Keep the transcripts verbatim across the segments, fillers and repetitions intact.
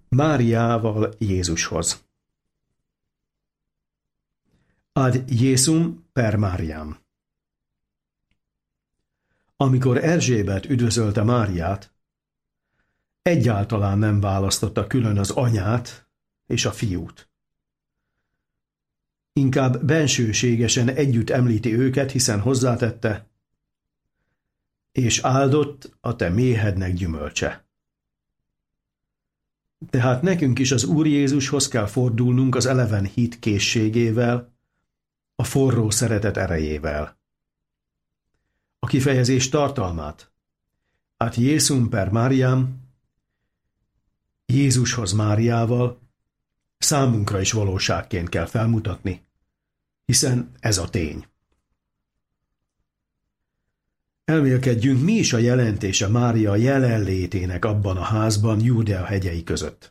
Máriával Jézushoz. Ad Jézum per Máriám. Amikor Erzsébet üdvözölte Máriát, egyáltalán nem választotta külön az anyát és a fiút. Inkább bensőségesen együtt említi őket, hiszen hozzátette, és áldott a te méhednek gyümölcse. Tehát nekünk is az Úr Jézushoz kell fordulnunk az eleven hit készségével, a forró szeretet erejével. A kifejezés tartalmát, ad Jézum per Máriám, Jézushoz Máriával, számunkra is valóságként kell felmutatni, hiszen ez a tény. Elmélkedjünk, mi is a jelentése Mária jelenlétének abban a házban Júdea hegyei között.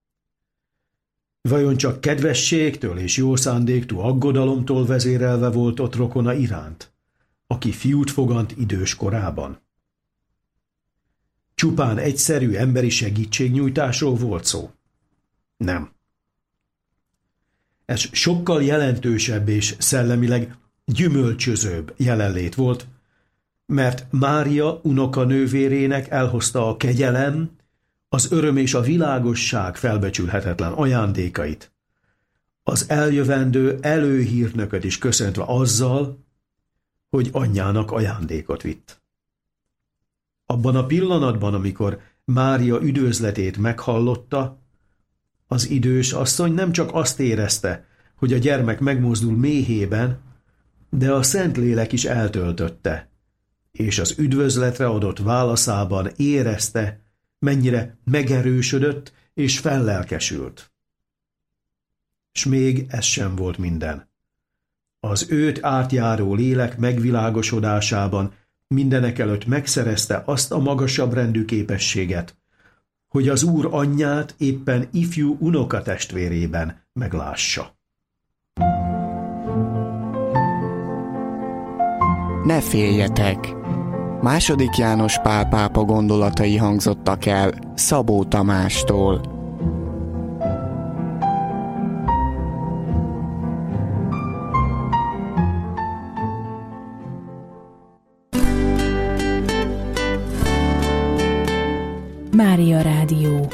Vajon csak kedvességtől és jó szándéktól, aggodalomtól vezérelve volt ott rokona iránt, aki fiút fogant idős korában? Csupán egyszerű emberi segítségnyújtásról volt szó? Nem. Ez sokkal jelentősebb és szellemileg gyümölcsözőbb jelenlét volt, mert Mária unokanővérének elhozta a kegyelem, az öröm és a világosság felbecsülhetetlen ajándékait, az eljövendő előhírnököt is köszöntve azzal, hogy anyjának ajándékot vitt. Abban a pillanatban, amikor Mária üdvözletét meghallotta, az idős asszony nem csak azt érezte, hogy a gyermek megmozdul méhében, de a Szentlélek is eltöltötte, és az üdvözletre adott válaszában érezte, mennyire megerősödött és fellelkesült. S még ez sem volt minden. Az őt átjáró lélek megvilágosodásában mindenekelőtt megszerezte azt a magasabb rendű képességet, hogy az Úr anyját éppen ifjú unokatestvérében meglássa. Ne féljetek! Második János Pál pápa gondolatai hangzottak el Szabó Tamástól. Mária Rádió.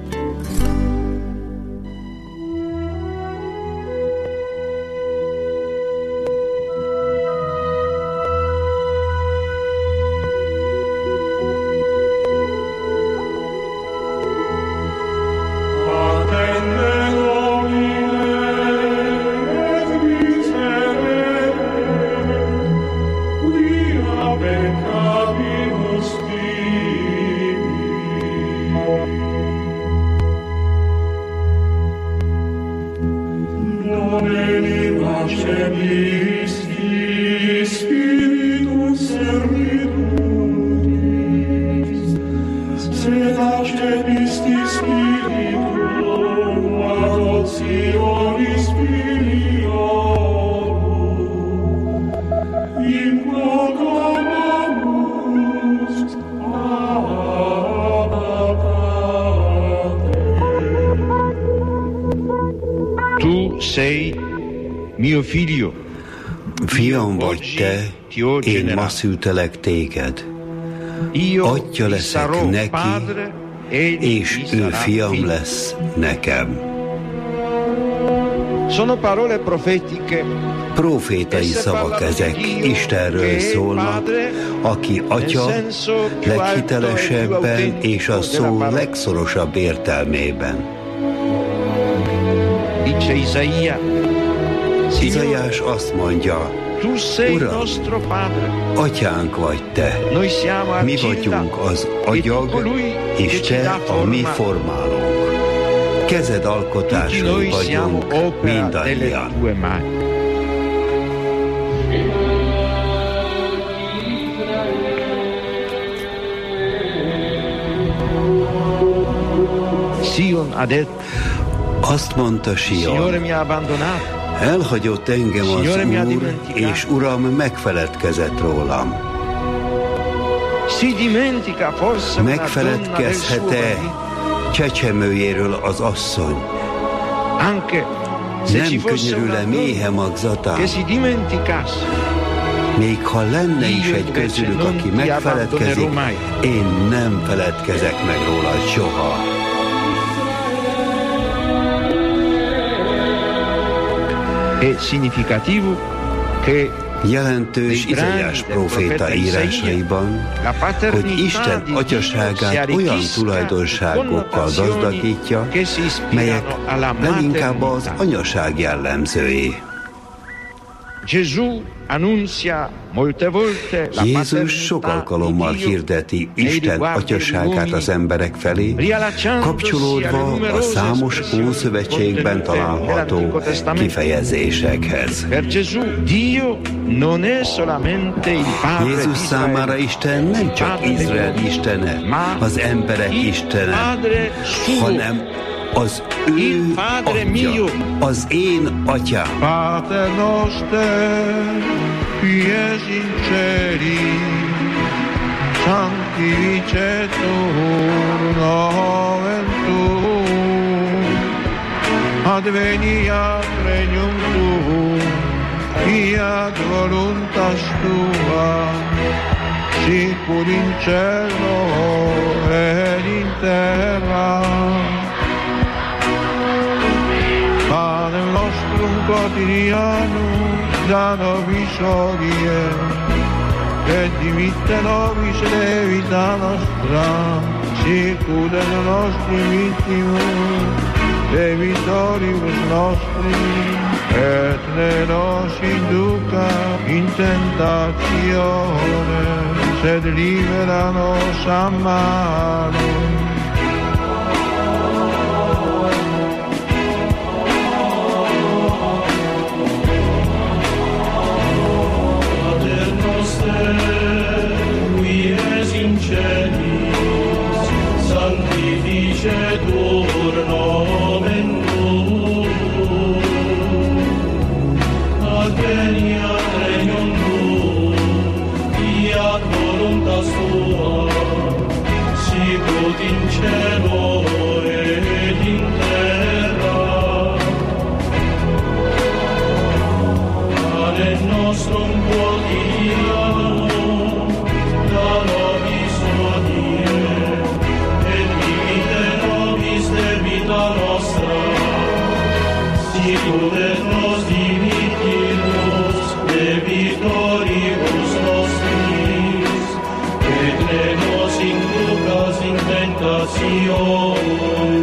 Fiam vagy te, én ma szültelek téged. Atya leszek neki, és ő fiam lesz nekem. Profétai szavak ezek, Istenről szólnak, aki Atya leghitelesebben és a szó legszorosabb értelmében. Izaiás azt mondja, Uram, atyánk vagy te, mi vagyunk az agyag, és te a mi formálónk. Kezed alkotásai vagyunk mindannyian. Azt mondta Sion, elhagyott engem az Úr, és Uram megfeledkezett rólam. Megfeledkezhet-e csecsemőjéről az asszony nem könyörül-e méhe magzatán? Még ha lenne is egy közülük, aki megfeledkezik, én nem feledkezek meg rólad soha. Jelentős Izaiás próféta írásaiban, hogy Isten atyaságát olyan tulajdonságokkal gazdagítja, melyek leginkább az anyaság jellemzői. Jézus sok alkalommal hirdeti Isten atyaságát az emberek felé, kapcsolódva a számos Ószövetségben található kifejezésekhez. Jézus számára Isten nem csak Izrael istene, az emberek istene, hanem az ő atya, az én atyám. Pater noster, qui es in celi, sanctificetur nomen tuum, adveniat regnum tuum, fiat voluntas tua, sicur in cielo et in terra. Panem nostrum quotidianum da nobis hodie, et dimitte nobis debita nostra, sicur et nostri vittimus debitoribus nostri, et ne nos induca in tentatione, sed libera nos a malo. Sanctificetur nomen tuum, adveniat regnum tuum, fiat voluntas tua, sicut in cielo et in terra. Panem nostrum quotidianum da nobis hodie, debita nostra, sicur et nos dimittimus debitoribus nostris, et ne nos inducas in tentatione,